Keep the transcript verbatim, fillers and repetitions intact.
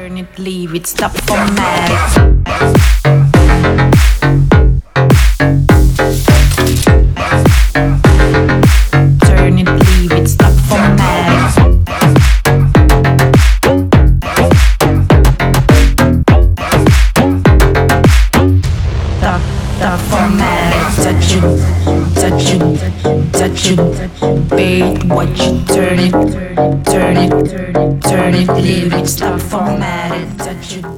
Turn it, leave it, stop format. Turn it, leave it, stop format. Stop, stop format. Touch it, touch it, touch it. Bait, watch it, turn it, turn it, turn it, leave it, stop format. Touch it.